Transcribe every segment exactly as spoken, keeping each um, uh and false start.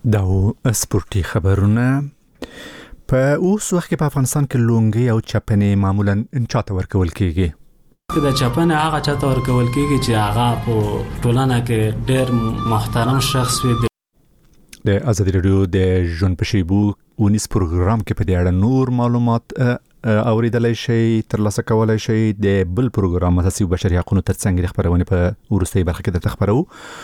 دا سپورتي خبرونه. په اوس وخت کې په افغانستان کې لونګي او چپنې معمولا چاته ورکول کیږي. د چپنې هغه چاته ورکول کیږي چې هغه په ټولنه کې ډېر محترم شخص وي. د ازادي رادیو د ژوند په شیبو ونیس پروګرام کې په دې اړه نور معلومات اوریدلای شئ، ترلاسه کولای شئ. د بل پروګرام اساسي بشري حقوقو ترڅنګ د خبرونه په ورستۍ برخه کې د خبرو.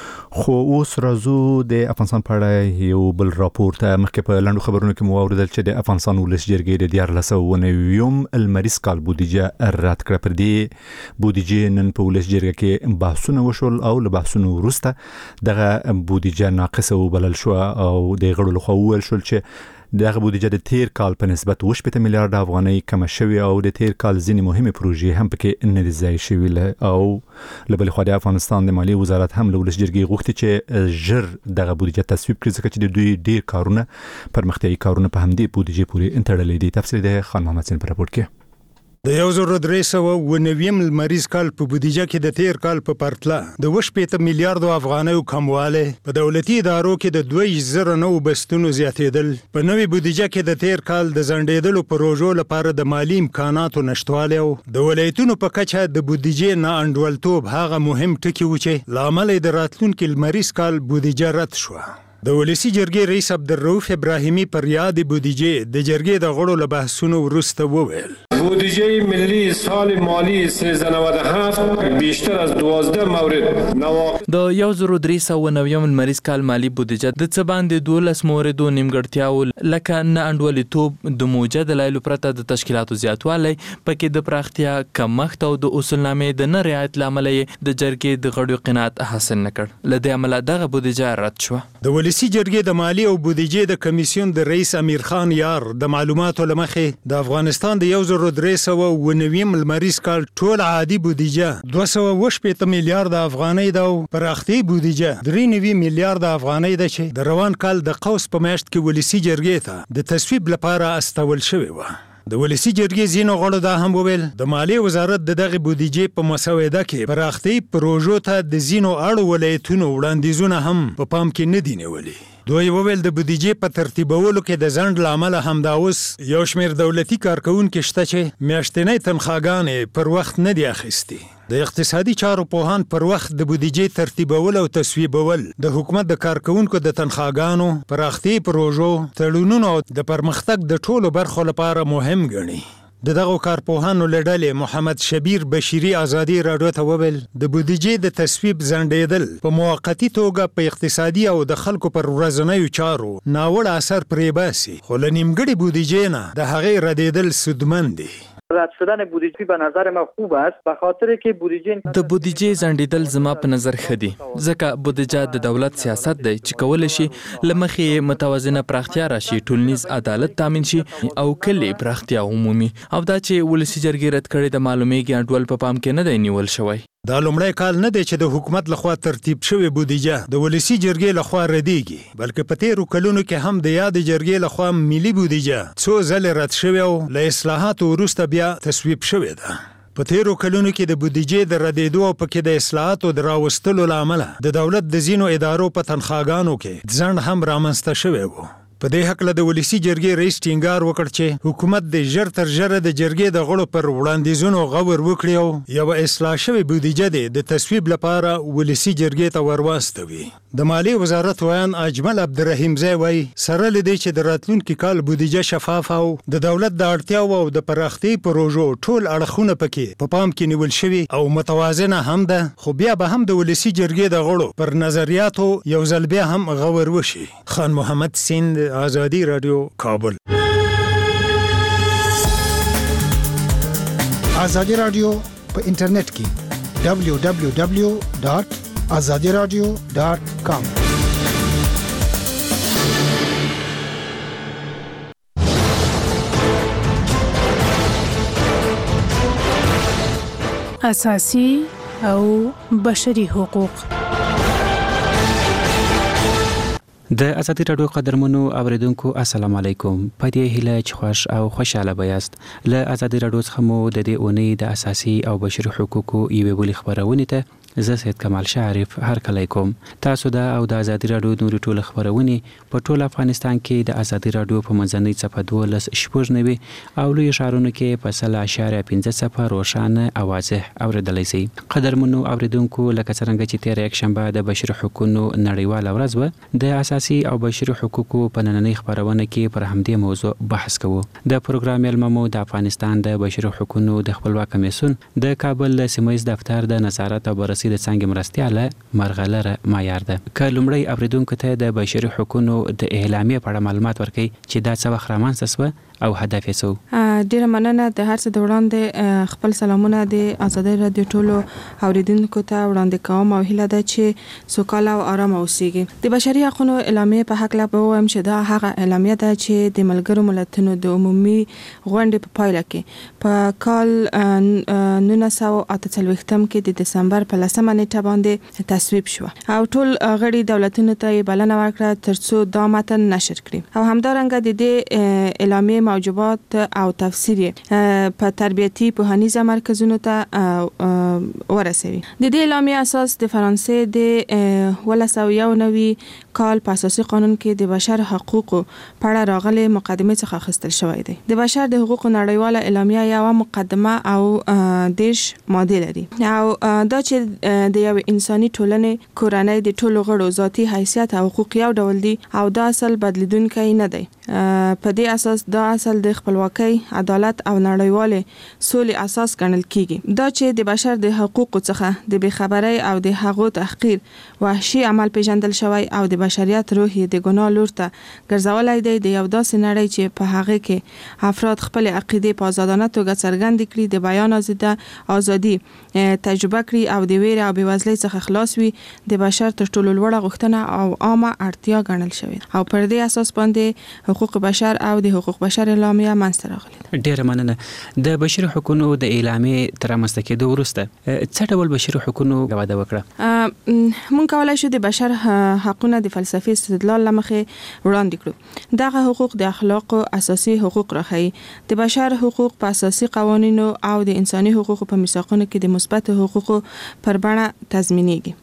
خو اوس راځو د افغانستان په اړه یو بل راپور ته. مخکې په لاندو خبرونو کې مو اوریدل چې د افغانستان ولس جرګې د دیارلس سوه نوي المریز کال بودیجه رد کړه. پر دې بودیجه نن په ولس جرګه کې بحثونه وشول او له بحثونو وروسته دغه بودیجه ناقصه وبلل شو او د غړو لخوا وویل شول چې دغه بودیجه د تیر کال په نسبت اووه شپېته میلیارډ افغانۍ کم شوی او د تیر کال ځینې مهمه پروژې هم پکې نه دي ځای شوی. او له بل خوا د افغانستان د مالیې وزارت هم له ولس جرګې غوښتي چې ژر دغه بودیجه تصویب کړي ځکه چې د دوی ډیر کارونه پرمختیایي کارونه په همدې بودیجه پورې انتړلې دي. تفصیل د خان محمد سین په راپور کې. د یو زر درې سوه نوي المریز کال په بودیجه کې د تیر کال په پرتله د اووه شپېته میلیارډ افغانۍ کمواله په دولتي ادارو کې د دوه زره نو بستونو زیاتېدل. په نوې بودیجه کې د تیر کال د ځنډېدلو پروژو لپاره د مالی امکاناتو نشټوالی او د ولایتونو په کچه د بودیجې نه انډولتوب هغه مهم ټکي و چې له امله د راتلونکي المریز کال بودیجه رد شوه. د ولسی جرګې رئیس عبدالرؤف ابراهیمی پر یاد بودیجه د جرګې د غړو له بحثونو وروسته وویل بودجه ملی سال مالی سیزده نود و هفت بیشتر از دوازده مورد نواقص د یو زر درې سوه نوي المریز کال مالی بودیجه د څه باندې دولس موردو نیمګړتیاو لکه نه انډولیتوب د موجه دلایلو پرته د تشکیلاتو زیاتوالی پکې د پراختیا کمښت او د اصولنامې د نه رعایت له امله د جرګې د غړو قناعت حاصل نه کړ. له دې امله دغه بودیجه رد شوه. د ولسی جرګې د مالی او بودیجې د کمیسیون د رئیس امیر خان یار د معلوماتو له مخې د افغانستان د یو زر درې سوه نوي المریز کال ټول عادي بودیجه دوه سوه اووه شپېته میلیارډ افغانۍ ده او پراختیایي بودیجه درې نوي میلیارډ افغانۍ ده چې د روان کال د قوس په میاشت کې ولسی جرګې ته د تصویب لپاره استول شوې وه. د ولسی جرګې ځینو غړو دا هم وویل د مالیې وزارت د دغه بودیجې په مسوده کې پراختیایي پروژو ته د ځینو اړو ولایتونو وړاندیزونه هم په پام کې نه دي نیولي. دوی وویل د بودیجې په ترتیبولو کې د ځنډ له امله همدا اوس یو شمېر دولتي کارکوونکي شته چې میاشتنۍ تنخواګانې پر وخت نه دي اخیستي. د اقتصادي چارو پوهان پر وخت د بودیجې ترتیبول او تصویبول د حکومت د کارکوونکو د تنخواګانو، پراختیایي پروژو، تړونونو او د پرمختګ د ټولو برخو لپاره مهم ګڼي. د دغو کارپوهانو له ډلې محمد شبیر بشیري ازادي راډیو ته وویل د بودیجې د تصویب ځنډېدل په موقتي توګه په اقتصادي او د خلکو پر ورځنیو چارو ناوړه اثر پرې باسي، خو له نیمګړې بودیجې نه د هغې ردېدل سودمن دي. رد شدن بودجه به نظر ما خوب است به خاطر که بودجه د بودجه ځنډېدل زما په نظر ښه دي ځکه بودجه د دولت سیاست دی چې کولی شي له مخې متوازنه پراختیا راشي، ټولنیز عدالت تامین شي او کلي پراختیا عمومي. او دا چې ولسی جرګې رد کړي د معلومیږي انډول په پام کې نه دی نیول شوی. دا لومړی کال نه دی چې د حکومت لخوا ترتیب شوی بودیجه د ولسی جرګې لخوا ردیږي، بلکې په تیرو کلونو کې هم د یاد جرګې لخوا ملي بودیجه څو ځلې رد شوی او له اصلاحاتو وروسته بیا تصویب شوی ده. په تیرو کلونو کې د بودیجې د ردېدو او پکې د اصلاحاتو د راوستلو له امله د دولت د ځینو ادارو په تنخواګانو کې ځنډ هم رامنځته شوی و. په دې هکله د ولسی جرګې رئیس ټینګار وکړ چې حکومت د ژر تر ژره د جرګې د غړو پر وړاندیزونو غور وکړي او یوه اصلاح شوې بودیجه دی د تصویب لپاره ولسی جرګې ته ورواستوي. د مالیې وزارت ویان اجمل عبدالرحیمزی وایي سره له دې چې د راتلونکي کال بودیجه شفاف او د دولت د اړتیاو او د پراختیایي پروژو ټول اړخونه پکې په پام کې نیول شوي او متوازنه هم ده، خو بیا به هم د ولسی جرګې د غړو پر نظریاتو یو ځل بیا هم غور وشي. خان محمد سیند، ازادي رادیو، کابل. ازادي رادیو په انټرنیټ کې دبلیو دبلیو دبلیو ډاٹ ازادي رادیو ډاٹ کام. اساسي او بشري حقوق. د ازادي رادیو قدرمنو اوریدونکو السلام علیکم. په دې هیله چې خوش او خوشاله بیاست. له ازادي رادیو څخه مو د دې اونۍ د اساسي او بشري حقوقو یوې بلې خبرونه ته زه سید کمال شاعرف هر کله کوم. تاسو دا او د ازادي رادیو نوري ټول خبرونه په ټول افغانستان کې د ازادي رادیو په منځنۍ صفحه دولس شپږ نوي او لوی اشارونو کې په سل اشاریه پنځه صفحه روښانه اوازه اوریدلای شئ. قدرمنو اوریدونکو لکه څنګه چې تیر یک شنبه د بشري حقوقو نړیواله ورځ و د اساسي او بشري حقوقو په نننۍ خبرونه کې پر همدې موضوع بحث کوو. د پروګرام علممو د افغانستان د بشري حقوقو د خپلواک کمیسیون د کابل سیمایي دفتر د نظارت او بررسي د څنګه مرستياله مرغلره معیار ده. ک لومړی اوریدونکو ته د بشري حقوقو د اعلامیه په اړه معلومات ورکړي چې دا څه وخت رامنځته شوه او هدف یې څه. ډیره مننه. د هر څه د وړاندې خپل سلامونه د ازادي رادیو ټولو اوریدونکو ته وړاندې کوم او هیله ده چې سوکاله او آرام اوسئ. د بشري حقوقو اعلامیه په حق لا به وایم چې دا هغه اعلامیه ده چې د ملګرو ملتونو د عمومي غونډې په پایله کې په کال نولس سوه اته څلوېښتم کې د دسمبر په لسمه نیټه باندې تصویب شو او ټول غړي دولتونو ته بلنه ورکړه ترڅو دا متن نشر کړي او همدارنګه د دې اعلامیه موجبات او تفسیر په تربیتي پوهنیزه مرکزونو ته ورسوي. د دې اعلامیه اساس د فرانسې د ولس او یو نوي کال په اساسي قانون کې د بشر حقوقو په اړه راغلي مقدمه څخه اخیستل شوی دی. د بشر د حقوقو نړیواله اعلامیه یو مقدمه او دیش ماده لري او دا چې د یو انساني ټولنې کورنۍ د ټولو غړو ذاتي حیثیت او حقوق یو ډول دي او دا اصل بدلیدونکی نه دی. په دې اساس دا اصل د خپلواکۍ، عدالت او نړیوالې سولې اساس ګڼل کیږي. دا چې د بشر د حقوقو څخه د بېخبرۍ او د هغو تحقیر، وحشي عمل پیژندل شوی او د بشریت روح د ګناه لور ته ګرځولای دی د یو داسې نړۍ چې په هغه کې افراد خپل عقیدې په آزادانه توګه څرګندې کړي، د بیان ازادي تجربه کړي او د ویرې او بېوزلۍ څخه خلاص وي، د بشر تر ټولو لوړه غوښتنه او عامه اړتیا ګڼل شوې او پر دې اساس باندې حقوق بشر او د حقوق بشر اعلامیه منځته راغلې. ډیره مننه. د بشري حقوقو د اعلامیه تر رامنځته کېدو وروسته څه ډول بشري حقوقو وده وکړه؟ مونږ کولای شو د بشر حقوقونه د فلسفي استدلال لمخې وړاندې کړو. دغه حقوق د اخلاقو اساسي حقوق راخي. د بشر حقوق په اساسي قوانینو او د انساني حقوقو په میثاقونو کې د مثبت حقوقو پر بڼه تضمینېږي.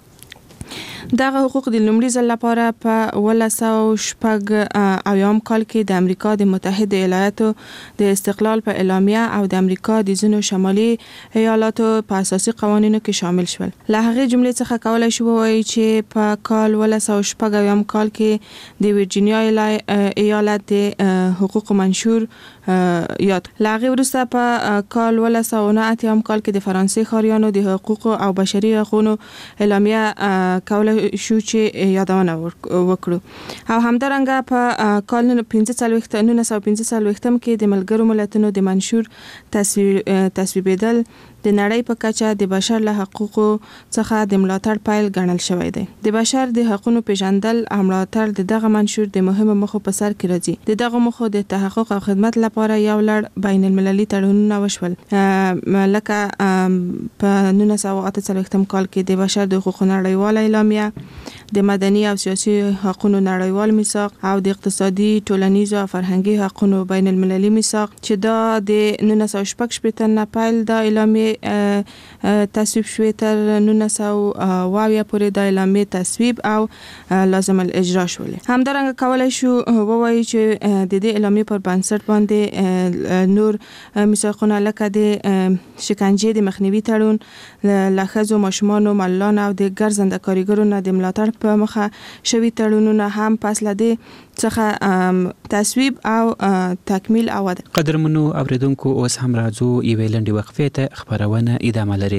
دغه حقوق د لومړي ځل لپاره په ولس او شپږ اویام کال کې د امریکا د متحده ایالاتو د استقلال په اعلامیه او د امریکا د ځینو شمالي ایالاتو په اساسي قوانینو کې شامل شول. له هغې جملې څخه کولای شو ووایي چې په کال ولس او شپږ اویام کال کې د ویرجینیا ایالت د حقوق منشور یاد. له هغې وروسته په کال ولس او نه اتیام کال کې د فرانسې ښاریانو د حقوقو او بشري حقوقو اعلامیه کولای شو چې یادونه وکړو او همدارنګه په کال پنځه څلوېښت نولس سوه پنځه څلوېښتم کې د ملګرو ملتونو د منشور تصویبېدل د نړۍ په کچه د بشر له حقوقو څخه د ملاتړ پیل ګڼل شوی دی. د بشر د حقوقو پیژندل او ملاتړ د دغه منشور د مهمو مخو په سر کې راځي. د دغه مخو د تحقق او خدمت لپاره یو لړ بین المللي تړونونه وشول، لکه په نولس سوه اته څلوېښتم کال کې د بشر د حقوقو نړیواله اعلامیه، د مدني او سیاسي حقوقو نړیوال میثاق او د اقتصادي، ټولنیزو او فرهنګي حقوقو بین المللي میثاق چې دا د نولس سوه شپږ شپېته نه پیل د اعلامیه تصویب شوې تر نولس سوه اوه اویا پورې د اعلامیې تصویب او لازم الاجرا شولې. همدارنګه کولای شو ووایو چې د دې اعلامیې پر بنسټ باندې نور میثاقونه لکه د شکنجې د مخنیوي تړون، له ښځو، ماشومانو، معلولانو او د ګرځنده کارګرو نه د ملاتړ په مخه شوي تړونونه هم پس له دې څخه تصویب او تکمیل او وده. قدرمنو اوریدونکو اوس هم راځو یوې لنډې وقفې ته، خبرونه ادامه لري.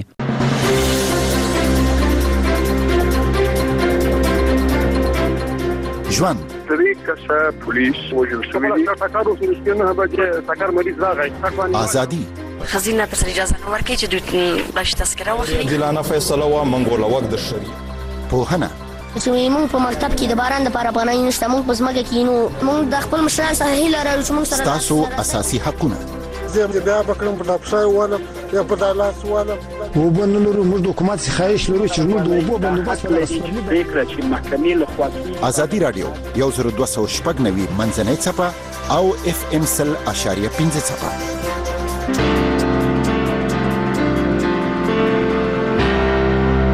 ژوند سری کسه پولیس وجل شوی دی تاکارو فلسطین هغه چې تاکار مریض راغی ازادي خزینه پر اجازه نه ورکړي چې دوی باش تذکره واخلي. ځلانه فیصله وا منګوله وخت د شری پوهنه چې موږ په مکتب کې د باران د لپاره پناه نشته، موږ په ځمکه کې نو موږ د خپل مشران سره هیله لرو چې موږ سره تاسو اساسي حقونه زه بیا بکرم په دپشای ولم یا په دالاس ولم وبن لرو موږ د حکومت خواهش لرو چې موږ د اوبو بندوبست ولرو. فکر چې محکمې له خوا ازادي رادیو یو زر دوه سوه شپږ نوي منځنۍ څپه او اف ام سل اشاریه پنځه څپه.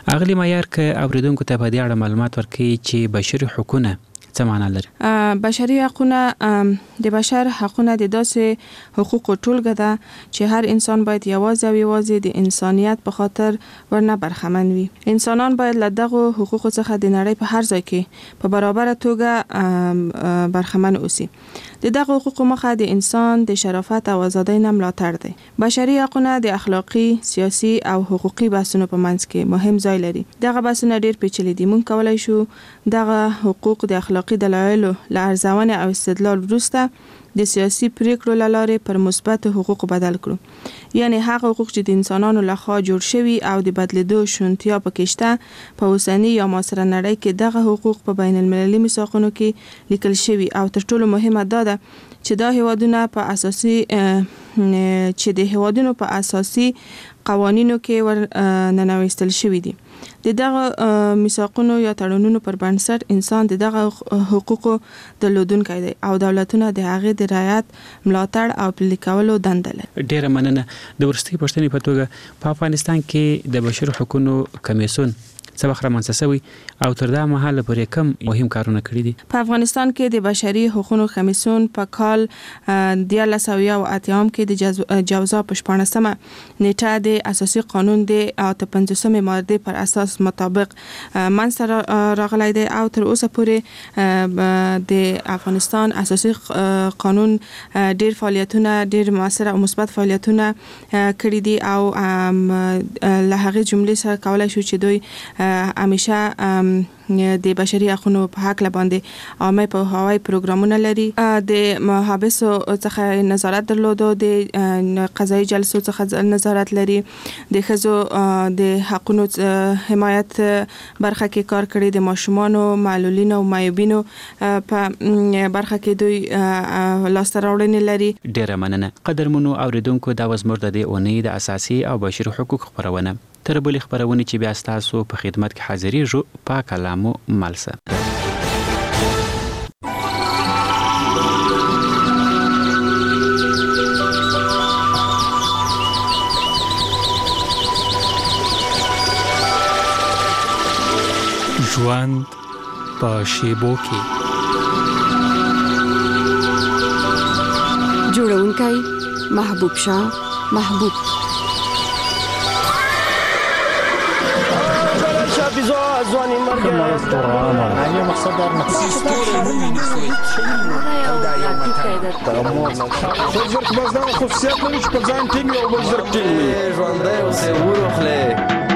اغلی معیار ک اوریدونکو ته په دې اړه معلومات ورکړي چې بشري حقوقونه څه معنا لري؟ بشري حقوقونه د بشر حقوقونه د داسې حقوقو ټولګه ده چې هر انسان باید یوازې او یوازې د انسانیت په خاطر ورنه برخمن وي. انسانان باید له دغه حقوقو څخه د نړۍ په هر ځای کې په برابر توګه برخمن اوسي. د دغه حقوقو مخه د انسان د شرافت او ازادۍ نه ملاتړ دی. بشري حقوقونه د اخلاقي، سیاسي او حقوقي بحثونو په منځ کې مهم ځای لري. دغه بحثونه ډېر پیچلي دي. موږ کولای شو دغه حقوق د اخلاقي دلایلو له ارزونې او استدلال وروسته د سیاسي پریکړو له لارې پر مثبت حقوق بدل کړو. یعنی هغه حقوق چې د انسانانو لخوا جوړ شوي او د بدلیدو شونتیا پکې شته، په اوسنۍ یا معاصره نړۍ کې دغه حقوق په بین المللي میثاقونو کې لیکل شوي او تر ټولو مهمه دا ده چې دا هیوادونه په اساسي چې د هیوادونو په اساسي قوانینو کې ور ننویستل شوي دي. د دغه میثاقونو یا تړونونو پر بنسټ انسان د دغه حقوقو درلودونکی دی او دولتونه د هغې د رعایت، ملاتړ او پلي کولو دنده لري. ډیره مننه. د وروستۍ پوښتنې په توګه په افغانستان کې د بشري حقوقو کمیسیون څه وخت رامنځته شوی او تر دا مهاله پورې کوم مهم کارونه کړي دي؟ په افغانستان کې د بشري حقوقو کمیسیون په کال دیارلس سوه او اتیام کې د جوزا په شپاړسمه نیټه د اساسي قانون د اته پنځوسمې ماده پر اساس مطابق منځته راغلی دی او تر اوسه پورې د افغانستان اساسي قانون ډېر فعالیتونه، ډېر موثر او مثبت فعالیتونه کړي دي او له هغې جملې سره کولای شو چې دوی همیشه د بشري حقوقو په حق باندې عامه په هوای پروګرامونه لري. د محابسو څخه نظارت درلودو، د قضایي جلسو څخه نظارت لري، د ښځو د حقوقو حمایت برخه کې کار کړی، د ماشومانو، معلولینو او معیوبینو په برخه کې دوی لاسته راوړنې لري. ډیره مننه. قدرمنو اوریدونکو، دا و زموږ د دې اونۍ د اساسي او بشري حقوقو خبرونه. تر بلې خبرونه چې بیا ستاسو په خدمت کې حاضرېږو په کلامو ملسه. ژوند په شیبو کې. جوړونکی محبوب شاه محبوب. ځواني مرګ نه مقصد در نفسي او دا یو متعلق باز دا خصوصیت لري چې په ځان ټینګ او بل زر ټینګ ژوندۍ اوسې ورخلې